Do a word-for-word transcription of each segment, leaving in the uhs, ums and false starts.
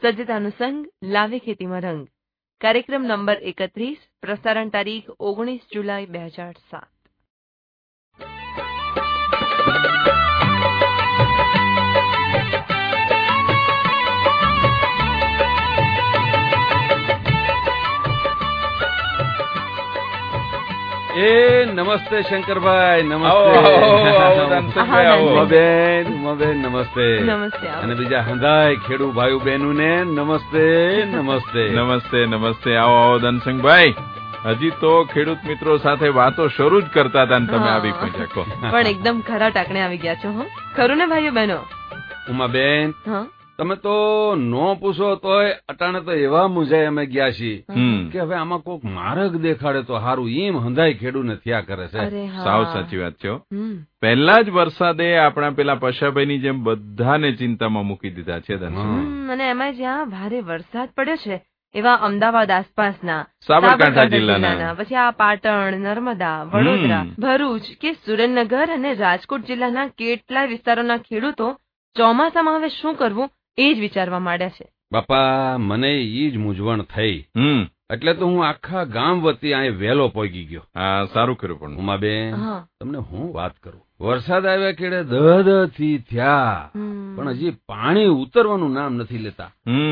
સજ્જતાનો સંગ લાવે ખેતીમાં રંગ. કાર્યક્રમ નંબર એકત્રીસ, પ્રસારણ તારીખ ઓગણીસ જુલાઈ બે હજાર સાત. એ નમસ્તે શંકરભાઈ, નમસ્તે ઉમાબેન, ઉમાબેન નમસ્તે. નમસ્તે. અને બીજા હંધાય ખેડૂ ભાઈ બહેનો ને નમસ્તે, નમસ્તે, નમસ્તે, નમસ્તે. આવો આવો ધનસિંહભાઈ, હજી તો ખેડૂત મિત્રો સાથે વાતો શરૂ જ કરતા હતા ને તમે આવી પહોંચ્યા. પણ એકદમ ખરા ટાકણે આવી ગયા છો. હો ખરું ને ભાઈઓ બહેનો? ઉમાબેન, તમે તો નો પૂછો તોય અટાણે તો એવા મુજાય અમે ગયા છીએ કે હવે આમાં કોક માર્ગ દેખાડે તો હારું, એમ હંધાય ખેડૂત ને થયા કરે છે. સાવ સાચી વાત છે. પહેલા જ વરસાદે આપણા પેલા પશાભાઈ ની જેમ બધાને ચિંતામાં મૂકી દીધા છે. અને એમાં જ્યાં ભારે વરસાદ પડ્યો છે એવા અમદાવાદ આસપાસના, સાબરકાંઠા જિલ્લાના, પછી આ પાટણ, નર્મદા, વડોદરા, ભરૂચ કે સુરેન્દ્રનગર અને રાજકોટ જિલ્લાના કેટલાય વિસ્તારોના ખેડૂતો ચોમાસામાં હવે શું કરવું એ જ વિચારવા માંડ્યા છે. બાપા, મને ઈ જ મૂંઝવણ થઈ, એટલે તો હું આખા ગામ વતી અહીં વહેલો પહોંચી ગયો. હા, સારું કર્યું. પણ ઉમાબેન, તમને હું વાત કરું, વરસાદ આવ્યા કેડે દહ થી થયા, પણ હજી પાણી ઉતરવાનું નામ નથી લેતા.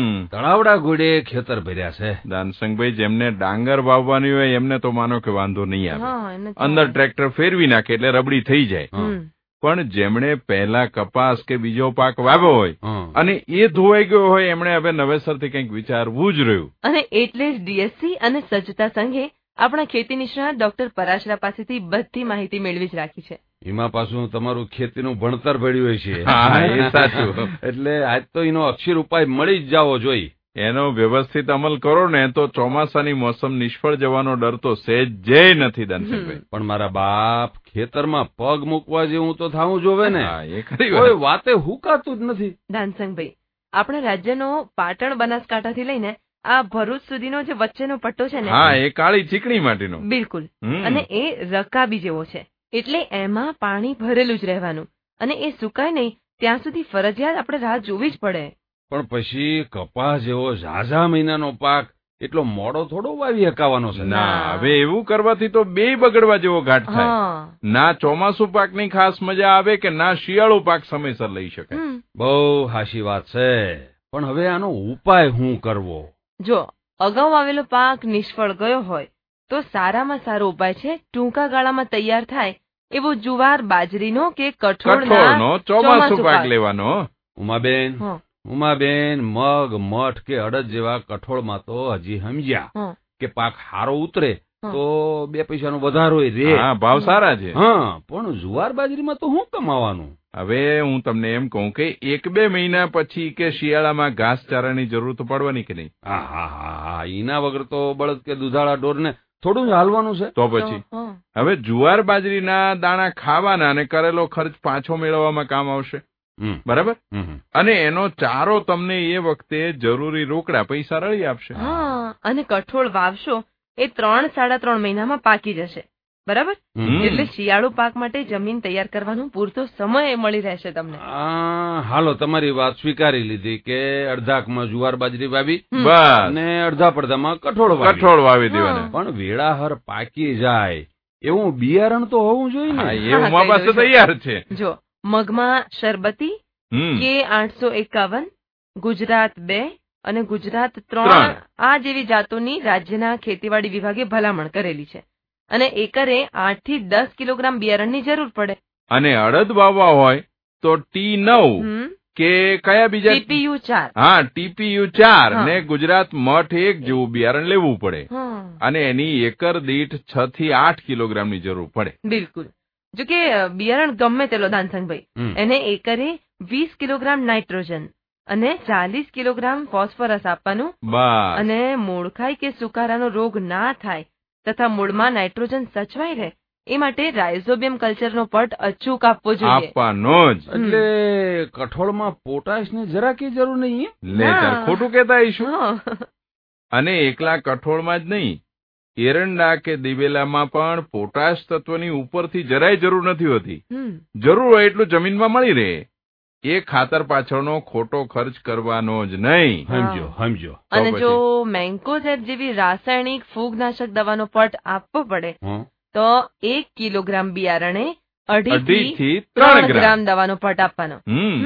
તળાવડા ગોળે ખેતર ભર્યા છે. દાનસંગભાઈ, જેમને ડાંગર વાવવાની હોય એમને તો માનો કે વાંધો નહીં આવે, અંદર ટ્રેક્ટર ફેરવી નાખે એટલે રબડી થઈ જાય. પણ જેમણે પહેલા કપાસ કે બીજો પાક વાવ્યો હોય અને એ ધોવાઈ ગયો હોય, એમણે હવે નવેસરથી કંઈક વિચારવું જ રહ્યું. અને એટલે જ ડીએસસી અને સજ્જતા સંઘે આપણા ખેતી નિષ્ણાત ડોક્ટર પરાશરા પાસેથી બધી માહિતી મેળવી જ રાખી છે. એમાં પાછું તમારું ખેતીનું ભણતર ભળ્યું હોય છે. હા, એ સાચું. એટલે આજ તો એનો અક્ષર ઉપાય મળી જ જાવો જોઈએ. એનો વ્યવસ્થિત અમલ કરો ને તો ચોમાસાની મોસમ નિષ્ફળ જવાનો ડર તો સહેજે નથી. દાનસિંહભાઈ, પણ મારા બાપ, ખેતરમાં પગ મૂકવા જેવું તો થાવું જોવે ને. એ ખરી કોઈ વાતે હુકાતું જ નથી. દાનસંગભાઈ, આપણા રાજ્યનો પાટણ બનાસકાંઠાથી લઈને આ ભરૂચ સુધીનો જે વચ્ચેનો પટ્ટો છે ને, હા, એ કાળી ચીકણી માટીનો, બિલકુલ. અને એ રકાબી જેવો છે, એટલે એમાં પાણી ભરેલું જ રહેવાનું અને એ સુકાય નહીં ત્યાં સુધી ફરજિયાત આપણે રાહ જોવી જ પડે. પણ પછી કપાસ જેવો ઝાઝા મહિનાનો પાક એટલો મોડો થોડો વાવી હકાવાનો છે. ના, હવે એવું કરવાથી તો બે બગડવા જેવો ઘાટ થાય. ના ચોમાસુ પાકની ખાસ મજા આવે કે ના શિયાળુ પાક સમયસર લઈ શકાય. બહુ હાશી વાત છે. પણ હવે આનો ઉપાય શું કરવો? જો અગાઉ આવેલો પાક નિષ્ફળ ગયો હોય તો સારામાં સારો ઉપાય છે ટૂંકા ગાળામાં તૈયાર થાય એવો જુવાર, બાજરીનો કે કઠોળનો ચોમાસુ પાક લેવાનો. ઉમાબેન, ઉમાબેન, મગ, મઠ કે અડદ જેવા કઠોળમાં તો હજી સમજ્યા કે પાક હારો ઉતરે તો બે પૈસાનો વધારો રે, ભાવ સારા છે. હા, પણ જુવાર બાજરીમાં તો શું કમાવાનું? હવે હું તમને એમ કહું કે એક બે મહિના પછી કે શિયાળામાં ઘાસચારાની જરૂર તો પડવાની કે નહીં? હા હા હા હા, એના વગર તો બળદ કે દુધાળા ઢોરને થોડું જ હાલવાનું છે. તો પછી હવે જુવાર બાજરીના દાણા ખાવાના અને કરેલો ખર્ચ પાછો મેળવવામાં કામ આવશે. બરાબર. અને એનો ચારો તમને એ વખતે જરૂરી રોકડા પૈસા રળી આપશે. હા, અને કઠોળ વાવશો એ ત્રણ સાડા ત્રણ મહિનામાં પાકી જશે. બરાબર. એટલે શિયાળુ પાક માટે જમીન તૈયાર કરવાનો પૂરતો સમય મળી રહેશે તમને. હાલો, તમારી વાત સ્વીકારી લીધી કે અડધાકમાં જુવાર બાજરી વાવી અને અડધા પડધામાં કઠોળ કઠોળ વાવી દેવાના. પણ વેળાહર પાકી જાય એવું બિયારણ તો હોવું જોઈએ ને. એવું મારા પાસે તૈયાર છે. જો મગમાં શરબતી કે આઠસો એકાવન, ગુજરાત બે અને ગુજરાત ત્રણ આ જેવી જાતોની રાજ્યના ખેતીવાડી વિભાગે ભલામણ કરેલી છે. અને એકરે આઠ થી દસ કિલોગ્રામ બિયારણની જરૂર પડે. અને અડદ વાવવા હોય તો ટી નવ કે કયા બીજા? ટીપીયુ ચાર. હા, ટીપીયુ ચાર ને ગુજરાત મઠ એક જેવું બિયારણ લેવું પડે. અને એની એકર દીઠ છ થી આઠ કિલોગ્રામની જરૂર પડે. બિલકુલ. જો કે બિયારણ ગમે તેલો દાનસંગભાઈ, એને એકરે વીસ કિલોગ્રામ નાઇટ્રોજન અને ચાલીસ કિલોગ્રામ ફોસ્ફરસ આપવાનું. અને મૂળખાઈ કે સુકારાનો રોગ ના થાય તથા મૂળમાં નાઇટ્રોજન સચવાઈ રહે એ માટે રાઇઝોબિયમ કલ્ચરનો પટ અચૂક આપવો જોઈએ. આપવાનો જ. એટલે કઠોળમાં પોટાશ ની જરા કઈ જરૂર નહીં. લે, ખોટું કહેતા આવીશું. અને એકલા કઠોળમાં જ નહીં, એરંડા કે દિવેલામાં પણ પોટાશ તત્વની ઉપરથી જરાય જરૂર નથી હોતી. જરૂર હોય એટલું જમીનમાં મળી રહે. એ ખાતર પાછળનો ખોટો ખર્ચ કરવાનો જ નહીં. સમજો સમજો. અને જો મેન્કોઝેબ જેવી રાસાયણિક ફૂગનાશક દવાનો પટ આપવો પડે તો એક કિલોગ્રામ બિયારણે અઢી થી ત્રણ ગ્રામ દવાનો પટ આપવાનો.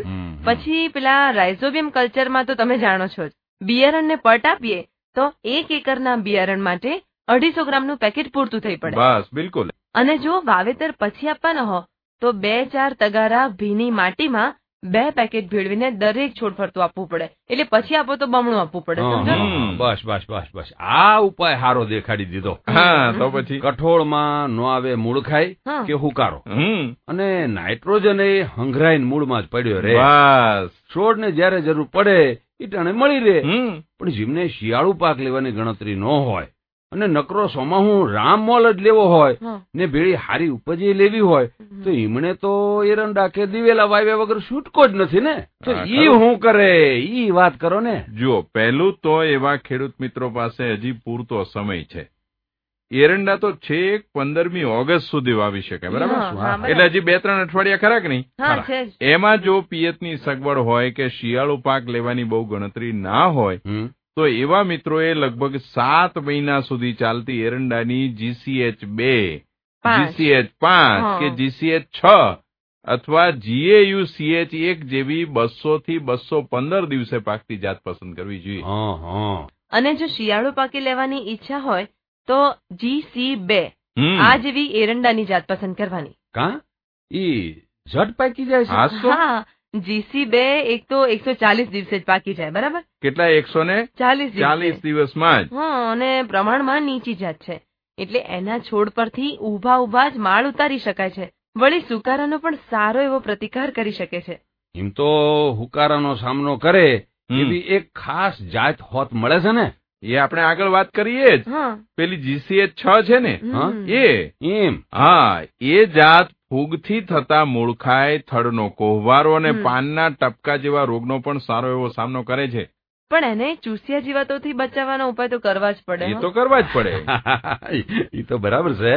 પછી પેલા રાઇઝોબિયમ કલ્ચરમાં તો તમે જાણો છો જ, બિયારણને પટ આપીએ તો એક એકરના બિયારણ માટે અઢીસો ગ્રામનું પેકેટ પૂરતું થઈ પડે. બસ બિલકુલ. અને જો વાવેતર પછી આપવાનો હો તો બે ચાર તગારા ભીની માટીમાં બે પેકેટ ભેળવીને દરેક છોડ ફરતું આપવું પડે. એટલે પછી આપો તો બમણું આપવું પડે. સમજો? બસ બસ બસ બસ આ ઉપાય સારો દેખાડી દીધો. હા તો પછી કઠોળમાં નો આવે મૂળ ખાય કે હુકારો, અને નાઇટ્રોજન એ હંગરાઈને મૂળમાં જ પડ્યો રે. બસ છોડ ને જયારે જરૂર પડે એ ટાણે મળી રહે. પણ જેમને શિયાળુ પાક લેવાની ગણતરી ન હોય અને નકરો સોમાહું રામમોલ જ લેવો હોય ને ભેળી હારી ઉપજે લેવી હોય તો એમણે તો એરંડા કે દિવેલા વાવ્યા વગર છૂટકો જ નથી ને. તો ઈ શું કરે ઈ વાત કરો ને. જુઓ, પહેલું તો એવા ખેડૂત મિત્રો પાસે હજી પૂરતો સમય છે. એરંડા તો છેક પંદરમી ઓગસ્ટ સુધી વાવી શકે. બરાબર? એટલે હજી બે ત્રણ અઠવાડિયા ખરા કે નહીં? એમાં જો પિયતની સગવડ હોય કે શિયાળુ પાક લેવાની બહુ ગણતરી ના હોય તો એવા મિત્રોએ લગભગ સાત મહિના સુધી ચાલતી એરંડાની જીસીએચ બે, જીસીએચ પાંચ કે જીસીએચ છ અથવા જીએયુ સીએચ એક જેવી બસો થી બસો પંદર દિવસે પાકતી જાત પસંદ કરવી જોઈએ. અને જો શિયાળુ પાકી લેવાની ઈચ્છા હોય તો જીસી બે આ જેવી એરંડાની જાત પસંદ કરવાની. કા ઈ ઝટ પાકી જાય છે? હા, જીસી બે એક તો એકસો ચાલીસ દિવસે જ પાકી જાય. બરાબર? કેટલા? એકસો ને ચાલીસ ચાલીસ દિવસમાં જ. હા, અને પ્રમાણમાં નીચી જાત છે એટલે એના છોડ પરથી ઉભા ઉભા જ માળ ઉતારી શકાય છે. વળી સુકારાનો પણ સારો એવો પ્રતિકાર કરી શકે છે. એમ તો હુકારાનો સામનો કરે એવી એક ખાસ જાત હોત મળે છે ને? એ આપણે આગળ વાત કરીએ જ. પેલી જીસીએચ છ છે ને એ એમ. હા, એ જાત ફૂગથી થતા મૂળખાય, થડનો કોહવારો અને પાનના ટપકા જેવા રોગનો પણ સારો એવો સામનો કરે છે. પણ એને ચૂસિયા જીવાતોથી બચાવવાનો ઉપાય તો કરવા જ પડે. એ તો કરવા જ પડે. એ તો બરાબર છે.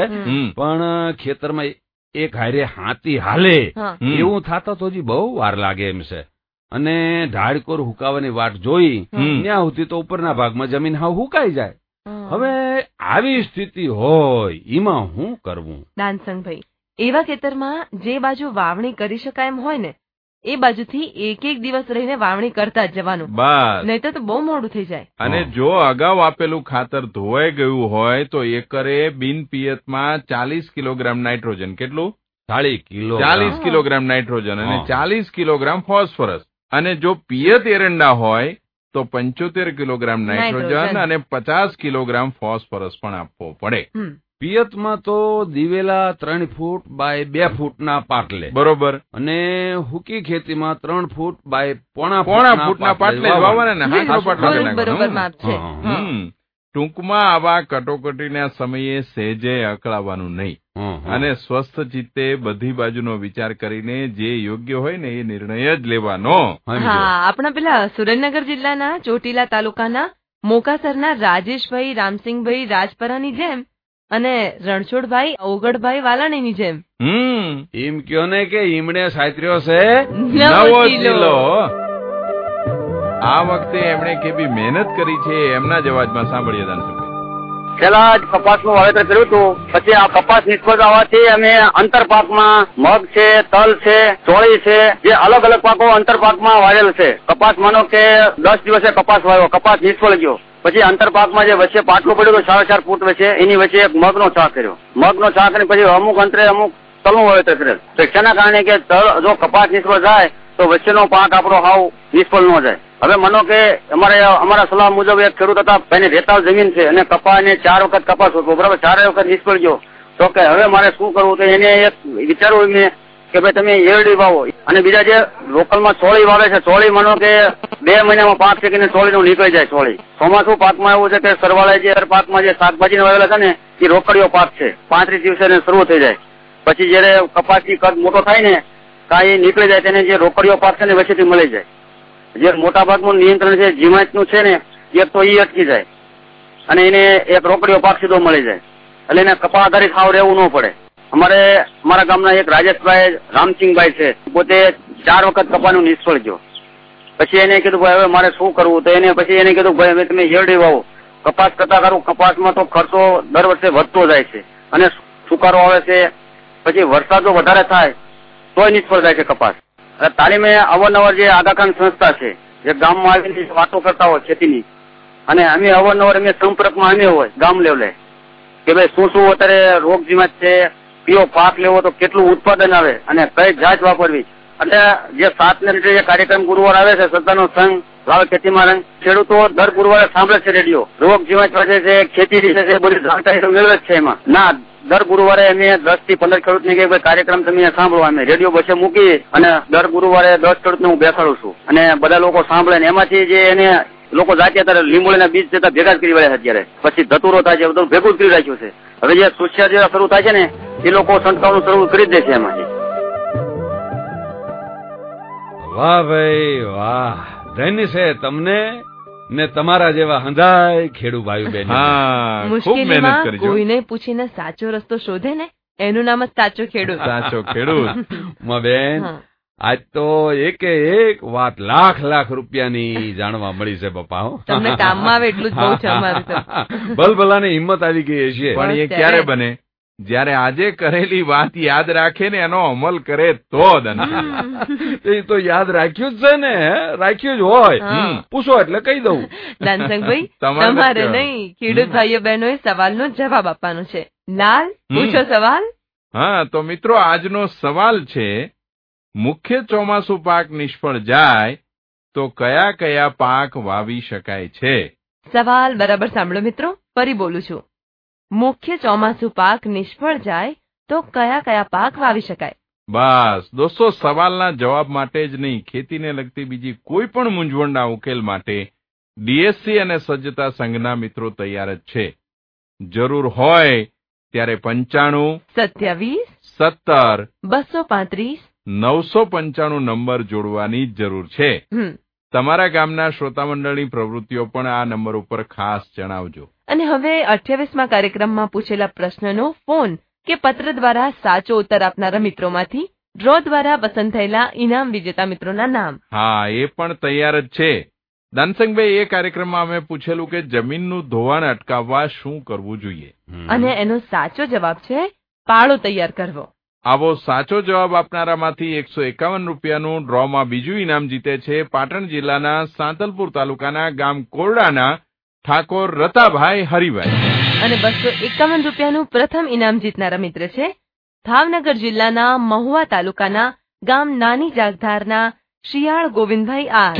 પણ ખેતરમાં એક હારે હાથી હાલે એવું થતા તો હજી બહુ વાર લાગે એમ છે. અને ઢાળકોર હુકાવાની વાટ જોઈ ત્યાં સુધી તો ઉપરના ભાગમાં જમીન હાવ હુકાઈ જાય. હવે આવી સ્થિતિ હોય એમાં શું કરવું? દાનસંગભાઈ, એવા ખેતરમાં જે બાજુ વાવણી કરી શકાય એમ હોય ને એ બાજુથી એક એક દિવસ રહીને વાવણી કરતા જ જવાનું. બસ, નહીં તો બહુ મોડું થઈ જાય. અને જો અગાઉ આપેલું ખાતર ધોવાઈ ગયું હોય તો એકરે બિન પિયતમાં ચાલીસ કિલોગ્રામ નાઇટ્રોજન, કેટલું? ચાલીસ કિલો ચાલીસ કિલોગ્રામ નાઇટ્રોજન અને ચાલીસ કિલોગ્રામ ફોસ્ફરસ. અને જો પિયત એરંડા હોય તો પંચોતેર કિલોગ્રામ નાઇટ્રોજન અને પચાસ કિલોગ્રામ ફોસ્ફરસ પણ આપવો પડે. પિયતમાં તો દિવેલા ત્રણ ફૂટ બાય બે ફૂટના પાટલે. બરોબર. અને હુકી ખેતીમાં ત્રણ ફૂટ બાય પોણા પોણા ફૂટના પાટલે વાવવાના. બરોબર માપ છે. ટૂંકમાં આવા કટોકટીના સમયે સહેજે અકળાવાનું નહીં અને સ્વસ્થ ચિત્તે બધી બાજુનો વિચાર કરીને જે યોગ્ય હોય ને એ નિર્ણય જ લેવાનો. હા, આપણા પેલા સુરેન્દ્રનગર જિલ્લાના ચોટીલા તાલુકાના મોકાસરના રાજેશભાઈ રામસિંહભાઈ રાજપરાની જેમ અને રણછોડભાઈ ઓગળભાઈ વાલાણીની જેમ એમ કયો ને કે ઈમણે સાયત્ર્યો છે નવો જિલ્લો. આ વખતે એમણે કેવી મહેનત કરી છે એમના જ અવાજમાં સાંભળીએ. દાનસુભાઈ, પેલા જ કપાસનું વાવેતર કર્યું હતું, પછી આ કપાસ નિષ્ફળ આવવાથી અમે અંતરપાકમાં મગ છે, તલ છે, ચોળી છે, જે અલગ અલગ પાકો અંતરપાકમાં વાવેલ છે. કપાસ માનો કે દસ દિવસે કપાસ વાવ્યો, કપાસ નિષ્ફળ ગયો. પછી અંતરપાકમાં જે વચ્ચે પાટલું પડ્યું હતું સાડા ચાર ફૂટ વચ્ચે, એની વચ્ચે એક મગનો છાક કર્યો. મગનો છાક ને પછી અમુક અંતરે અમુક તલનું વાવેતર કરેલ. તો જેના કારણે કે તલ જો કપાસ નિષ્ફળ જાય તો વચ્ચેનો પાક આપણો હાવ નિષ્ફળ ન જાય. હવે માનો કે અમારે અમારા સલાહ મુજબ એક ખેડૂત હતા, એની રેતાળ જમીન છે અને કપાસને ચાર વખત કપાસ હતો, બરાબર, ચારે વખત નિષ્ફળ ગયો. તો કે હવે મારે શું કરવું? તો એને એક વિચારવું મેં કે ભાઈ તમે એરડી વાવો. અને બીજા જે લોકલમાં ચોળી વાવે છે, ચોળી માનો કે બે મહિનામાં પાક છે કે ચોળીનું નીકળી જાય. ચોળી ચોમાસું પાકમાં એવું છે કે સરવાળે જે પાકમાં જે શાકભાજી વાવેલા છે ને એ રોકડીઓ પાક છે, પાંત્રીસ દિવસે શરૂ થઈ જાય. પછી જયારે કપાસની કદ મોટો થાય ને કાંઈ નીકળી જાય તેને જે રોકડીઓ પાક છે ને વચ્ચેથી મળી જાય. જે મોટા ભાગનું નિયંત્રણ છે જીવાતનું છે ને એક તો ઈ અટકી જાય અને એને એક રોકડીઓ પાક સીધો મળી જાય. એટલે એને કપા આધારિત ખાવ રહેવું ન પડે. અમારે અમારા ગામના એક રાજેશભાઈ રામસિંહભાઈ છે, પોતે ચાર વખત કપાનું નિષ્ફળ ગયો. પછી એને કીધું ભાઈ હવે મારે શું કરવું, તો એને પછી એને કીધું ભાઈ હવે તમે શેરડી વાવો, કપાસ કરતા કરું. કપાસમાં તો ખર્ચો દર વર્ષે વધતો જાય છે અને સુકારો આવે છે, પછી વરસાદ જો વધારે થાય તોય નિષ્ફળ જાય છે કપાસ. તાલીમે અવારનવાર જે આગાખાન સંસ્થા છે જે ગામમાં આવીને વાતો કરતા હોય ખેતીની, અને અમે અવારનવાર અમે સંપર્કમાં અમે હોય ગામ લેવલે કે ભાઈ શું શું અત્યારે રોગ જીવાત છે, કયો પાક લેવો તો કેટલું ઉત્પાદન આવે અને કઈ જાત વાપરવી. એટલે જે સાત ને લીધે જે કાર્યક્રમ ગુરુવાર આવે છે સત્તાનો સંઘ લાવે ખેતીમાં રંગ, ખેડૂતો દર ગુરુવારે સાંભળે છે રેડિયો, રોગ જીવાત વધે છે, ખેતી વિશે છે, બધી જાણકારી મેળવે છે. એમાં ના દર ગુરુવારે અમે દસ થી પંદર ખેડૂત ની કઈ કાર્યક્રમ તમે સાંભળો, અમે રેડિયો બસે મૂકી અને દર ગુરુવારે દસ ખેડૂત હું બેસાડું છું અને બધા લોકો સાંભળે ને એમાંથી જે એને લોકો જાતે અત્યારે લીંબોળીના બીજ જતા ભેગા જ કરી વળ્યા છે. અત્યારે પછી ધતુરો થાય છે બધું ભેગું જ કરી રાખ્યું છે. હવે જે સુસ્યા જેવા શરૂ થાય છે ને એ લોકો સંસ્થાઓનું શરૂ કરી દે છે એમાંથી. વાહ ભાઈ વાહ, ધન્ય છે તમને ને તમારા જેવા હંધાય ખેડૂત ભાઈ બહેન. મુશ્કેલીમાં કોઈને પૂછીને સાચો રસ્તો શોધે ને એનું નામ જ સાચો ખેડૂત. સાચો ખેડૂત બેન, આજ તો એકે એક વાત લાખ લાખ રૂપિયાની જાણવા મળી છે પપ્પા. તમને કામમાં આવે એટલું જ બહુ છે અમારું તો. ભલભલાની હિંમત આવી ગઈ છે. પણ એ ક્યારે બને? જયારે આજે કરેલી વાત યાદ રાખે ને એનો અમલ કરે તો. એ તો યાદ રાખ્યું જ છે ને, રાખ્યું જ હોય. પૂછો એટલે કહી દઉં. દાનસંગભાઈ તમારે નહીં, ખેડૂત ભાઈઓ બહેનોએ સવાલનો જવાબ આપવાનો છે. લાલ, પૂછો સવાલ. હા તો મિત્રો, આજનો સવાલ છે, મુખ્ય ચોમાસુ પાક નિષ્ફળ જાય તો કયા કયા પાક વાવી શકાય છે? સવાલ બરાબર સાંભળો મિત્રો, ફરી બોલું છું. મુખ્ય ચોમાસુ પાક નિષ્ફળ જાય તો કયા કયા પાક વાવી શકાય? બસ દોસ્તો, સવાલના જવાબ માટે જ નહીં, ખેતીને લગતી બીજી કોઈ પણ મૂંઝવણના ઉકેલ માટે ડીએસસી અને સજ્જતા સંઘના મિત્રો તૈયાર જ છે. જરૂર હોય ત્યારે પંચાણું સત્યાવીસ સત્તર બસો પાંત્રીસ નવસો પંચાણું નંબર જોડવાની જ જરૂર છે. તમારા ગામના શ્રોતા મંડળની પ્રવૃત્તિઓ પણ આ નંબર ઉપર ખાસ જણાવજો. અને હવે અઠ્યાવીસમા કાર્યક્રમમાં પૂછેલા પ્રશ્નનો ફોન કે પત્ર દ્વારા સાચો ઉત્તર આપનારા મિત્રોમાંથી ડ્રો દ્વારા પસંદ થયેલા ઇનામ વિજેતા મિત્રોના નામ. હા, એ પણ તૈયાર જ છે. દાનસંગભાઈ, એ કાર્યક્રમમાં અમે પૂછેલું કે જમીનનું ધોવાણ અટકાવવા શું કરવું જોઈએ, અને એનો સાચો જવાબ છે પાળો તૈયાર કરવો. આવો સાચો જવાબ આપનારામાંથી એકસો એકાવન રૂપિયાનું ડ્રોમાં બીજું ઇનામ જીતે છે પાટણ જિલ્લાના સાંતલપુર તાલુકાના ગામ કોરડાના ઠાકોર રતાભાઈ હરિભાઈ. અને બસો એકાવન રૂપિયાનું પ્રથમ ઇનામ જીતનારા મિત્ર છે ભાવનગર જિલ્લાના મહુવા તાલુકાના ગામ નાની જાગધારના શિયાળ ગોવિંદભાઈ આર.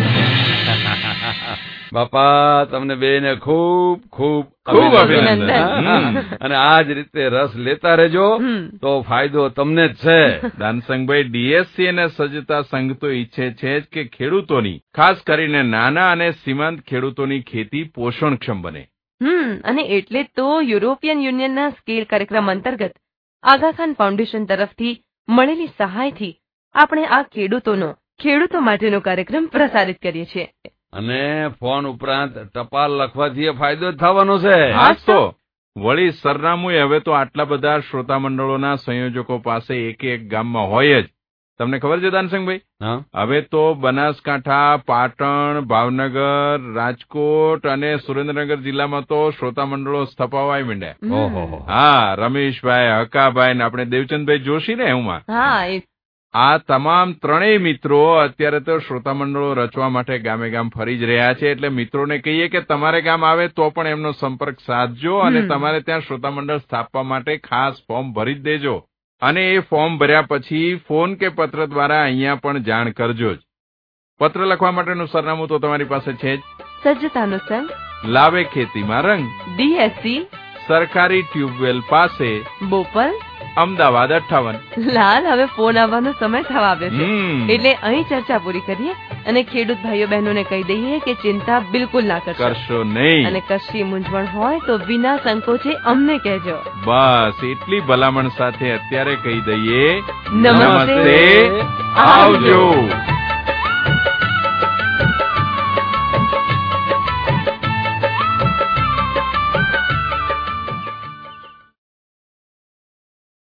બાપા, તમને બેને ખૂબ ખૂબ ખૂબ અભિનંદન. અને આ જ રીતે રસ લેતા રહેજો તો ફાયદો તમને જ છે. દાનસંગભાઈ, ડીએસસી અને સજ્જતા સંઘ તો ઈચ્છે છે જ કે ખેડૂતોની, ખાસ કરીને નાના અને સીમાંત ખેડૂતોની ખેતી પોષણક્ષમ બને. હમ અને એટલે તો યુરોપિયન યુનિયનના સ્કેલ કાર્યક્રમ અંતર્ગત આગાખાન ફાઉન્ડેશન તરફથી મળેલી સહાયથી આપણે આ ખેડૂતોનો ખેડૂતો માટેનો કાર્યક્રમ પ્રસારિત કરીએ છીએ. અને ફોન ઉપરાંત ટપાલ લખવાથી ફાયદો થવાનો છે. હા તો વળી સરનામું હવે તો આટલા બધા શ્રોતા મંડળોના સંયોજકો પાસે એક એક ગામમાં હોય જ. તમને ખબર છે દાનસંગભાઈ? હવે તો બનાસકાંઠા, પાટણ, ભાવનગર, રાજકોટ અને સુરેન્દ્રનગર જિલ્લામાં તો શ્રોતા મંડળો સ્થપાવાય માંડ્યા. હા, રમેશભાઈ, હકાભાઈ ને આપણે દેવચંદભાઈ જોશી ને એમાં. આ તમામ ત્રણેય મિત્રો અત્યારે તો શ્રોતા મંડળો રચવા માટે ગામે ગામ ફરી જ રહ્યા છે. એટલે મિત્રોને કહીએ કે તમારે ગામ આવે તો પણ એમનો સંપર્ક સાધજો અને તમારે ત્યાં શ્રોતા મંડળ સ્થાપવા માટે ખાસ ફોર્મ ભરી જ દેજો. અને એ ફોર્મ ભર્યા પછી ફોન કે પત્ર દ્વારા અહીંયા પણ જાણ કરજો જ. પત્ર લખવા માટેનું સરનામું તો તમારી પાસે છે જ. સજ્જતાનો સંઘ, લાવે ખેતીમાં રંગ, ડીએસસી, સરકારી ટ્યુબવેલ પાસે, બોપલ, અમદાવાદ અઠ્ઠાવન. લાલ, હવે ફોન આવવાનો સમય થવા આવ્યો છે, એટલે અહીં ચર્ચા પૂરી કરીએ અને ખેડૂત ભાઈઓ બહેનોને કહી દઈએ કે ચિંતા બિલકુલ ના કરશો નહીં. અને કશી મૂંઝવણ હોય તો વિના સંકોચે અમને કહેજો. બસ એટલી ભલામણ સાથે અત્યારે કહી દઈએ નમસ્તે, આવજો.